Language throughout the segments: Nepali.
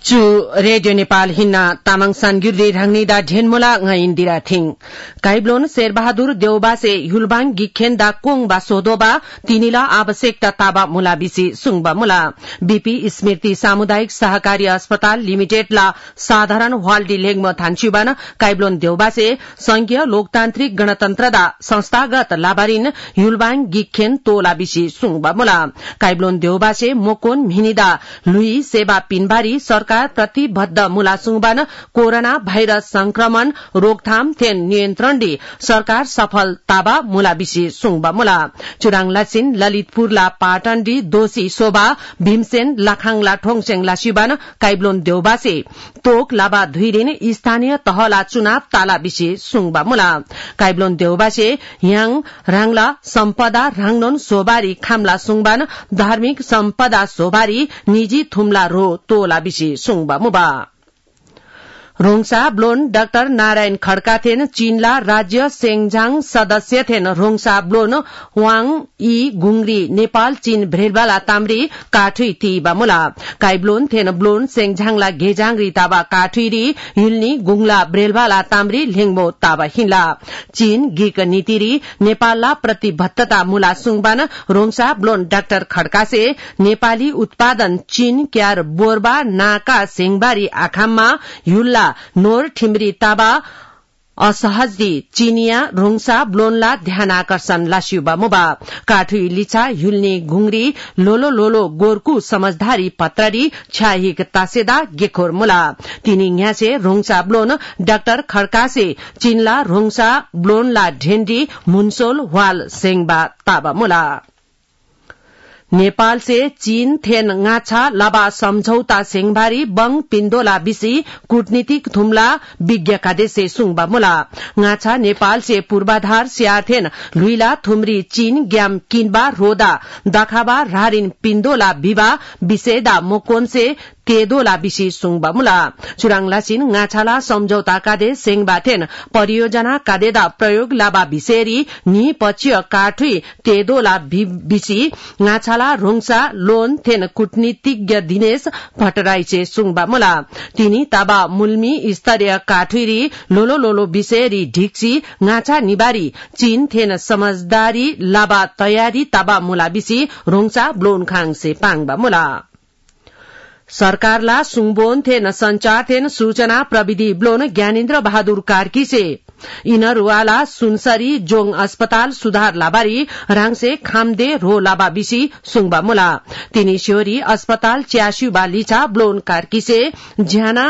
चु रेडियो नेपाल हिन्ना तामाङ सानगिर्दी राङनीदा ढेनमोला इंदिरा थिङ काइब्लोन शेरबहादुर देउबासे युलबाङ गिखेन दा कोङ बा सोदोबा तिनीला आवश्यकता ताबा मुला बिसी सुङबा मुला बीपी स्मृति सामुदायिक सहकारी अस्पताल लिमिटेड ला साधारण वाल्डी लेगम थान्चुबान काइब्लोन देउबासे संघीय लोकतान्त्रिक गणतन्त्र दा संस्थागत लाबारिन युलबाङ गिखेन तोला बिसी सुङबा मुला काइब्लोन देउबासे मोकोन मिनिदा लुई सेवा पिनबारी सरकार प्रतिबद्ध मुला सुङबान कोरोना भाइरस संक्रमण रोकथाम थेन नियन्त्रण दी सरकार सफल ताबा मुला बिसी सुङबा मुला चुराङ लासिन ललितपुरला पाटन दी दोषी शोभा भीमसेन लाखाङला ठोङसेङ लासिबान काइब्लोन देउबासे तोक लाबा धुइरिन स्थानीय तहला चुनाव ताला बिसी सुङबा मुला काइब्लोन देउबासे याङ राङला सम्पदा राङनोन सोबारी खामला सुङबान धार्मिक सम्पदा सोबारी निजी थुमला रो तोला बिसी सुङबा मुबा रोङसा ब्लोन डाक्टर नारायण खड्का थेन चीनला राज्य सेङझाङ सदस्य थेन रोङसा ब्लोन वाङ ई गुंगरी नेपाल चीन भ्रेलबाला ताम्री काठुई तीबा मुला काइब्लोन थेन ब्लोन सेङझाङला घेजाङरी ताबा काठुईरी हिल्नी गुंगला भ्रेलबाला ताम्री लेङमो ताबा हिला चीन गिक नीतिरी नेपालला प्रतिबद्धता मुला सुङबान रोङसा ब्लोन डाक्टर खड्कासे नेपाली उत्पादन चीन क्यार बोरबा नाका सेङबारी आखाममा युल्ला नोर ठिमरी ताबा असहजदी चीनिया रोङसा ब्लोनला ध्यान आकर्षण लास्युबा मुबा काठुई लिचा युल्नी घुंगरी लोलो लोलो गोरकु समझदारी पत्ररी छाहिक तासेदा गेखोर मुला तिनी न्यासे रोङसा ब्लोन डाक्टर खड्कासे चीनला रोङसा ब्लोनला ढेन्डी मुनसोल वाल सेङबा ताबा मुला नेपाल से चीन थेन गाछा लबा सम्झौता सेङबारी बङ पिन्दोला बिसी कूटनीतिक थुमला विज्ञ कादेसे सुङबा मुला गाछा नेपाल से पूर्वाधार स्याथेन लुइला थुमरी चीन ग्याम किनबा रोदा दखाबा रारिन पिन्दोला बिबा बिसेदा मोकोन से तेदोला बिसी सुङबा मुला चुराङलासिन गाछाला सम्झौता कादे सेङबाथेन परियोजना कादेदा प्रयोग लाबा बिसेरी नि पक्षीय काठुई तेदोला बिसी गाछाला रोङसा लोन थेन कूटनीतिज्ञ दिनेश भट्टराईचे सुङबा मुला तिनी ताबा मुल्मी स्तरीय काठुईरी लोलो लोलो बिसेरी ढिक्सी गाछा निबारी चीन थेन समझदारी लाबा तयारी ताबा मुला बिसी रोङसा ब्लोन खाङ से पाङबा मुला सरकारला सुङबोन थेन संचार थेन सूचना प्रविधि ब्लोन ज्ञानेन्द्र बहादुर कार्की से इनरवाला सुनसरी जोङ अस्पताल सुधार लाबारी राङसे खामदे रो लाबा बिसी सुङबा मुला तिनी स्योरी अस्पताल च्यास्युबा लिचा ब्लोन कार्की से ज्याना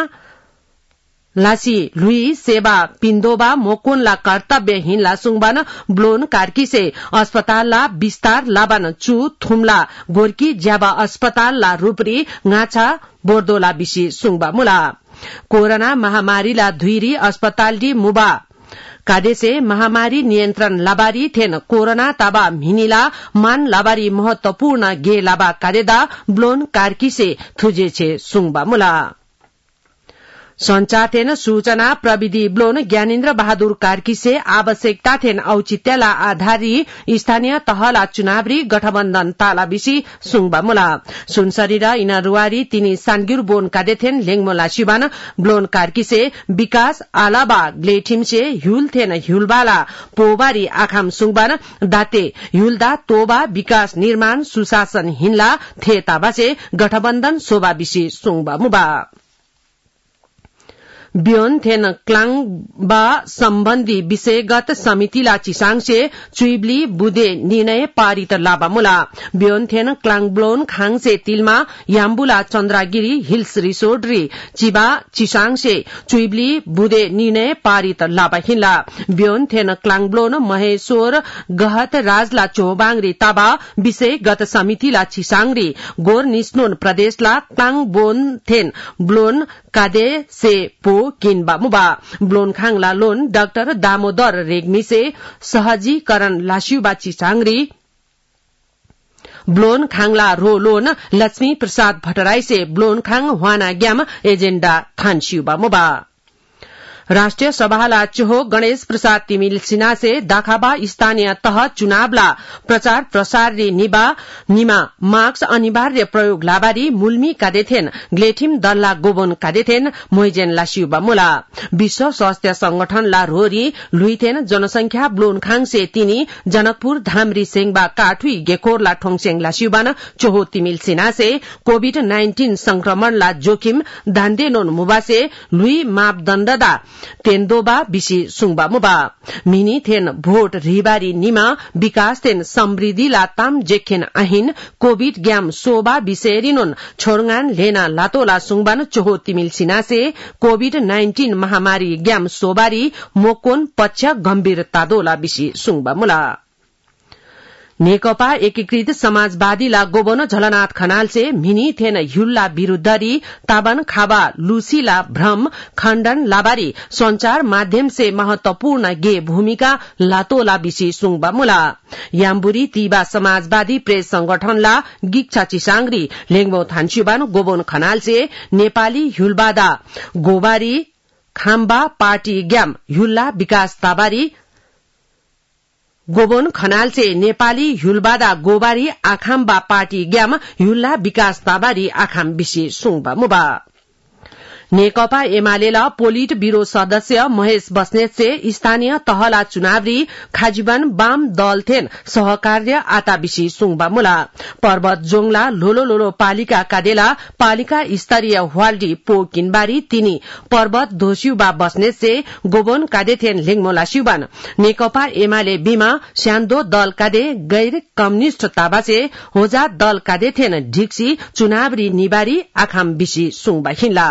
लासी लुई सेवा पिन्दोबा मोकोनला कर्तव्य हिनला सुङबान ब्लोन कार्की से अस्पताल ला विस्तार लाबान चु थुमला गोर्की ज्याबा अस्पताल ला रूपरी गाछा बोर्दोला बिसी सुङबा मुला कोरोना महामारीला धुइरी अस्पताल डी मुबा कादेसे महामारी नियन्त्रण लाबारी थेन कोरोना ताबा मिनिला मान लाबारी महत्वपूर्ण गे लाबा कादेदा ब्लोन कार्की से थुजेछे सुङबा मुला संचार थेन सूचना प्रविधि ब्लोन ज्ञानेन्द्र बहादुर कार्की से आवश्यकता थेन औचित्यला आधारी स्थानीय तहला चुनावरी गठबन्धन ताला बिसी सुङबा मुला सुनसरी र इनरुवारी तिनी सानगिर बोन कादेथेन लेङमोला शिवान ब्लोन कार्की से विकास आलाबा ग्लेठिम से ह्युल थेन ह्युलबाला पोबारी आखाम सुङबान दाते ह्युलदा तोबा विकास निर्माण सुशासन हिनला थेताबा से गठबन्धन शोभा बिसी सुङबा मुबा बियोन थेन क्लाङबा सम्बन्धी विषयगत समितिला चिसाङसे चुइब्ली बुदे निर्णय पारित लाबा मुला बियोन थेन क्लाङ ब्लोन खाङसे तिलमा याम्बुला चन्द्रागिरी हिल्स रिसोर्ट री चिबा चिसाङसे चुइब्ली बुदे निर्णय पारित लाबा हिला बियोन थेन क्लाङ ब्लोन महेश्वर गहत राजला चोबाङरी ताबा विषयगत समितिला चिसाङरी गोर निस्नोन प्रदेशला क्लाङ बोन थेन ब्लोन कादे से पो किनबा मुबा ब्लोन खाङला लोन डाक्टर दामोदर रेग्मी से सहजीकरण लास्युबा चिसाङरी ब्लोन खाङला रो लोन लक्ष्मी प्रसाद भट्टराई से ब्लोन खाङ हवाना ग्याम एजेण्डा थान्स्युबा मुबा राष्ट्रिय सभाला चोहो गणेश प्रसाद तिमिल सिन्हा से दाखाबा स्थानीय तह चुनावला प्रचार प्रसार निमा मार्क्स अनिवार्य प्रयोग लाबारी मुल्मी कादेथेन ग्लेठिम दल्ला गोबन कादेथेन मोइजेन लासियुबा मुला विश्व स्वास्थ्य संगठन ला रोरी लुइथेन जनसंख्या ब्लोन खाङसे तिनी जनकपुर धामरी सेङबा काठुई गेकोरला ठोङसेङ लासियुबान चोहो तिमिल सिन्हा से कोभिड-19 संक्रमण ला जोखिम दान्देनोन मुबासे लुई मापदण्डदा तेन्दोबा बिसी सुङबा मुबा मिनी थेन भोट रिबारी निमा विकास थेन समृद्धि ला ताम जेखेन अहिन कोभिड ग्याम सोबा बिसेरिनुन छोरगान लेना लातोला सुङबान चोहो तिमिल सिन्हा से कोभिड-19 महामारी ग्याम सोबारी मोकोन पक्ष गम्भीर तादोला बिसी सुङबा मुला नेकपा एकीकृत समाजवादी ला गोबन झलनाथ खनाल से मिनी थेन ह्युल्ला विरूद्धरी ताबन खाबा लुसीला भ्रम खण्डन लाबारी संचार माध्यम से महत्वपूर्ण गे भूमिका लातोला बिसी सुङबा मुला याम्बुरी तीबा समाजवादी प्रेस संगठन ला गिक्छा चिसाङ्ग्री लेङबो थान्चुबान गोबन खनाल से नेपाली ह्युलबादा गोबारी खाम्बा पार्टी ग्याम ह्युल्ला विकास ताबारी गोबन खनाल से नेपाली ह्युलबादा गोबारी आखाम्बा पार्टी ग्याम ह्युल्ला विकास ताबारी आखाम बिसी सुङबा मुबा नेकपा एमालेला पोलिट ब्यूरो सदस्य महेश बस्नेत से स्थानीय तहला चुनावरी खाजिबन वाम दल थेन सहकार्य आता बिसी सुङबा मुला पर्वत जोङला लोलो लोलो पालिका कादेला पालिका स्तरीय हवाल्डी पो किनबारी तिनी पर्वत दोस्युबा बस्नेत से गोबन कादेथेन लेङमोला सिउबान नेकपा एमाले बीमा स्यान्दो दल कादे गैर कम्युनिष्ट ताबा से होजा दल कादेथेन ढिक्सी चुनावरी निबारी आखाम बिसी सुङबा हिन्ला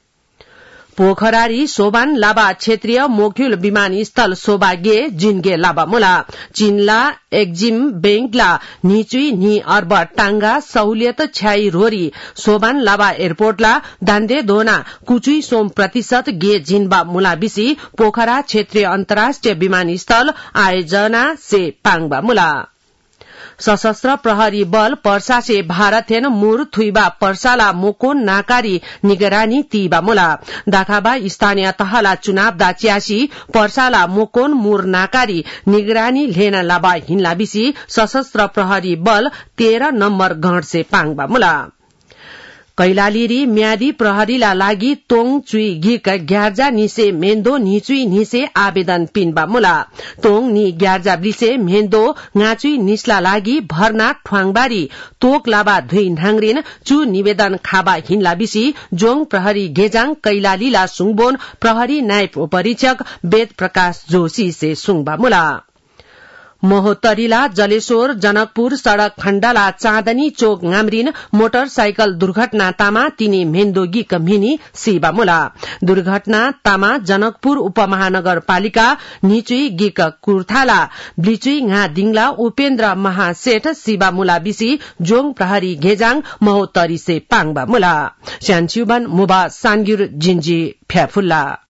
पोखरारी सोबान लाबा क्षेत्रीय मोक्युल विमानस्थल सोबागे जिनगे लाबा मुला चिनला एक्जिम बेंगला निचुई नि अर्ब टांगा सहुलियत छ्याई रोरी सोबान लाबा एयरपोर्टला दान्दे दोना कुचुई सोम प्रतिशत गे जिनबा मुला बिसी पोखरा क्षेत्रीय अन्तर्राष्ट्रिय विमानस्थल आयोजना से पाङबा मुला सशस्त्र प्रहरी बल पर्सा से भारत हेन मुर थुइबा पर्साला मोकोन नाकारी निगरानी तीबा मुला दाखाबा स्थानीय तहला चुनाव दा च्यासी पर्साला मोकोन मुर नाकारी निगरानी लेन लाबा हिन्ला बिसी सशस्त्र प्रहरी बल 13 नम्बर गण से पाङबा मुला कैलालीरी म्यादी प्रहरीला लागि तोङ चुई गिक ग्यार्जा निसे मेन्दो निचुई निसे आवेदन पिनबा मुला तोङ नि ग्यार्जा ब्रिसे मेन्दो ngaचुई निस्ला लागि भर्ना ठ्वाङबारी तोक लाबा धुई नाङरिन चु निवेदन खाबा हिन्ला बिसी जोङ प्रहरी गेजाङ कैलालीला सुङबोन प्रहरी नायब उपरीक्षक वेद प्रकाश जोशी से सुङबा मुला महोत्तरीला जलेश्वर जनकपुर सड़क खण्डला चाँदनी चोक गाम्रिन मोटरसाइकल दुर्घटना तामा तिनी मेन्दोगी कम्हिनी सिबा मुला दुर्घटना तामा जनकपुर उपमहानगरपालिका निचुई गिक कुर्थाला ब्लिचुई nga दिङला उपेन्द्र महासेठ सिबा मुला बिसी जोङ प्रहरी घेजाङ महोत्तरी से पाङबा मुला स्यानच्युबन मुबा सानगिर जिन्जी फ्याफुल्ला